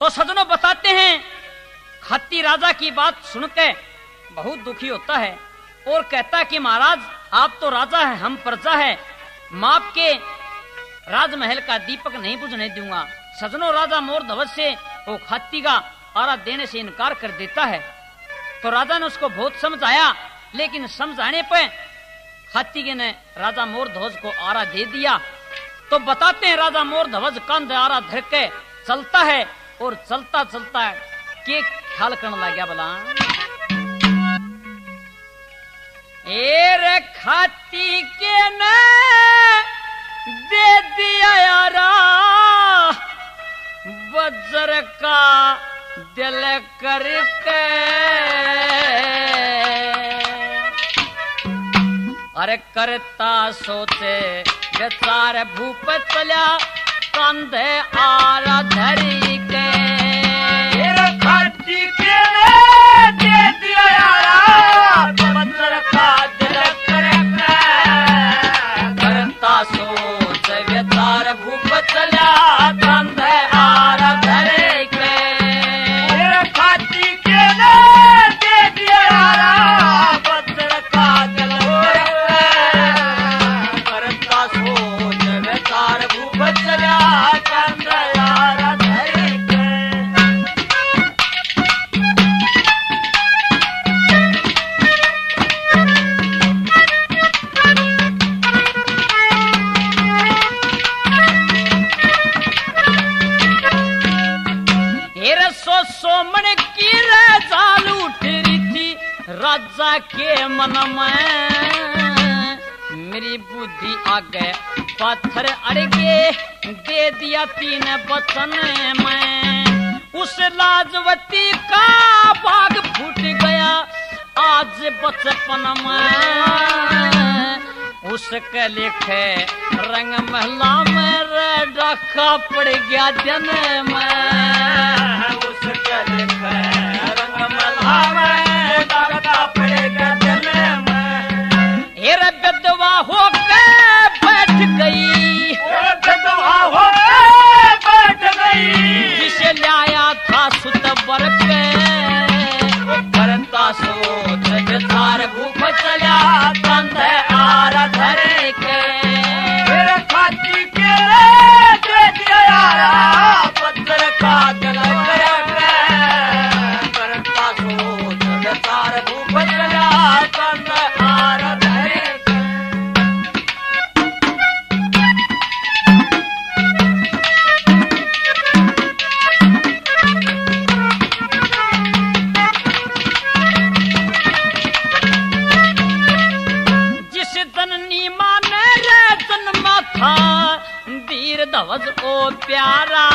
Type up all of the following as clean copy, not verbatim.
तो सजनों बताते हैं हाथी राजा की बात सुनकर बहुत दुखी होता है और कहता है कि महाराज आप तो राजा हैं, हम प्रजा हैं, मैं आपके राजमहल का दीपक नहीं बुझने दूंगा। सजनों राजा मोर ध्वज से वो हाथी का आरा देने से इनकार कर देता है। तो राजा ने उसको बहुत समझाया, लेकिन समझाने पर हाथी के ने राजा मोर ध्वज को आरा दे दिया। तो बताते हैं राजा मोर ध्वज कंध आरा धर के चलता है और चलता चलता के ख्याल करने लग गया बोला रे खाती के ने दे दिया यारा वज्र का दिल करके अरे करता सोचे विचार भूप चला कंधे आरा धरी के खाती के दे दिया यारा वज्र का दिल करके करता सोच विचार भूप चला कंधे आरा धरी के खाती के दे दिया यारा वज्र का दिल करता सोच विचार भूप चला कंधे आरा धरी के सोमन की जाल उठ रही थी राजा के मन में मेरी बुद्धि आगे पत्थर अड़गे दे दिया 3 वचन में उस लाजवती का बाग फूट गया आज बचपन में उसके लिखे रंग महला में रखा पड़ गया जन में उसके लिखे रंग महला में रखा पड़ गया जन में हेरा विधवा होके बैठ गई विधवा होके बैठ गई जिसे लाया था सुत वर्ग करता सोच विचार भूख चला कंधे आरा धरे के खाती के दे दिया यारा वज्र का दिल करता सोच विचार भूख चला कंधे आरा धरे वीर ध्वज ओ प्यारा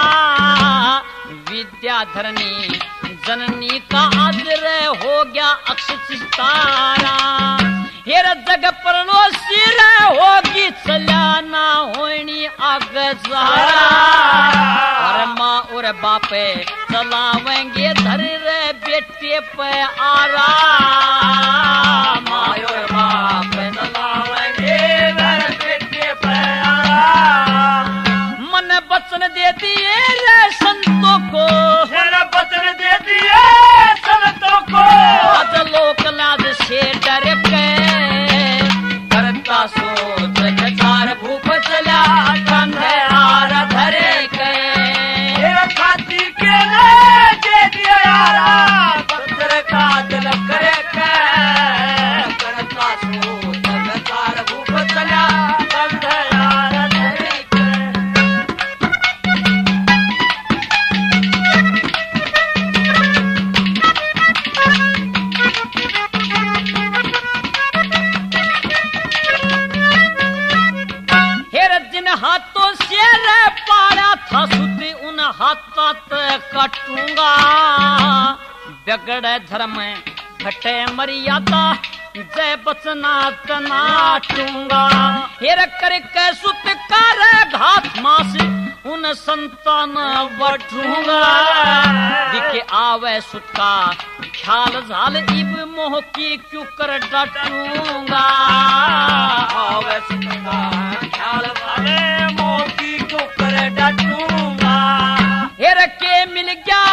विद्याधरनी जननी का आदर हो गया अक्षय तारा हेर जग पर लो सिर होगी चलाना होनी आग सहारा और माँ और बापे चलावेंगे धर रे बेटे पे आरा माँ और बाप चलावेंगे धर बेटे पे मन वचन दे दिए रे संतों को वचन दे दिए संतों को आज लोक लाज से डर के करता सोच विचार भूप चला कंधे आरा धरे के खाती के दे दिया यारा वज्र का दिल करे के करता सोच विचार भूप चला कंधे आरा धरे के हाथों से पारा था सुधी उन हाथों कटूंगा बिगड़े धर्म घटे मर्यादा जय बचना तनाटूंगा हेर करके सुत कर घात मास उन संतान बटूंगा दिखे आवे सुत का ख्याल झाल इब मोह की क्यों कर डटूंगा आवे सुत का ख्याल वाले मोती को कर डटूंगा हेर के मिल गया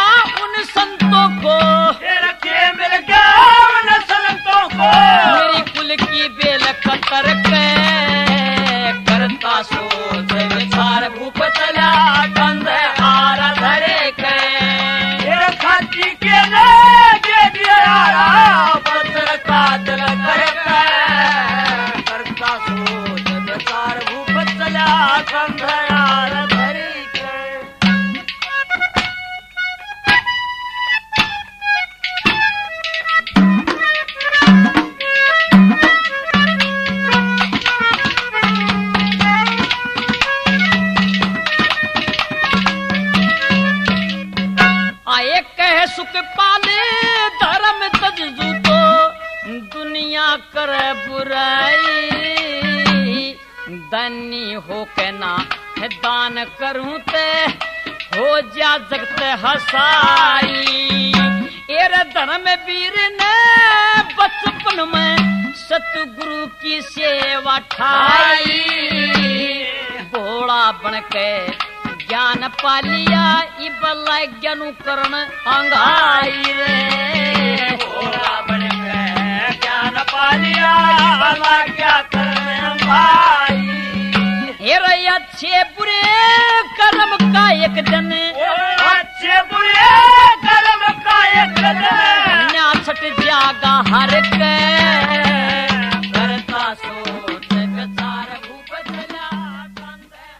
आए कह सुख पाले धर्म तजू तो दुनिया कर बुराई दानी हो के ना दान करूं ते हो जा जगत हसाई। एरे धर्म वीर ने बचपन में सतगुरु की सेवा ठाई भोला बन के ज्ञान पालिया इबला ज्ञानुकरण अंगाई रे भोला बन के ज्ञान पालिया इबला ज्ञानुकरण अंगाई। हेरे अच्छे बुरे कर्म का एक जन अच्छे बुरे कर्म का एक जन न्यासठ जागा हर के